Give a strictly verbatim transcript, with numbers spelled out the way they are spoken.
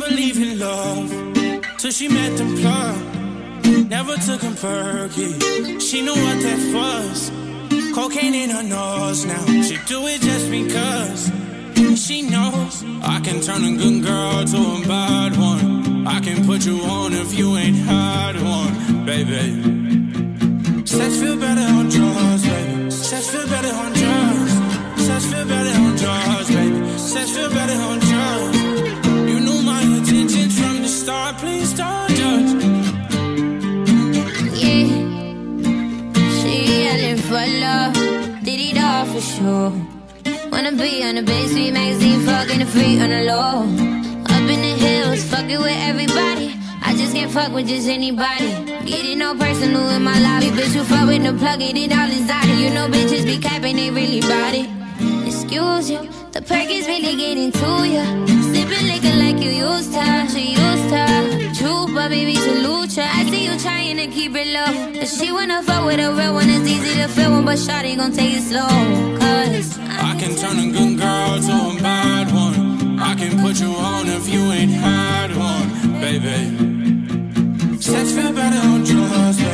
believe in love till she met them plug. Never took him perky. She knew what that was. Cocaine in her nose now. She do it just because she knows I can turn a good girl to a bad one. I can put you on if you ain't had one, baby. Sex feel better on drugs, baby. Sex feel better on drugs. Sex feel better on drugs, baby. Sex feel better on drugs. You knew my intentions from the start. Please don't judge. Yeah, she yelling for love. Did it all for sure. Wanna be on the big sweet magazine, fucking the free on the low. Up in the hills, fucking with everybody. I just can't fuck with just anybody. Getting no personal in my lobby. Bitch, you fuck with the plug, it it all inside it. You know bitches be capping, they really body. Excuse you, the perk is really getting to ya. Sipping liquor like you used to, she used to. True, but baby, salute ya. I see you trying to keep it low. If she wanna fuck with a real one, it's easy to feel one, but shawty gon' take it slow. Cause I can turn a good girl to a bad one. I can put you on if you ain't had one, baby. Sex feel better on drugs,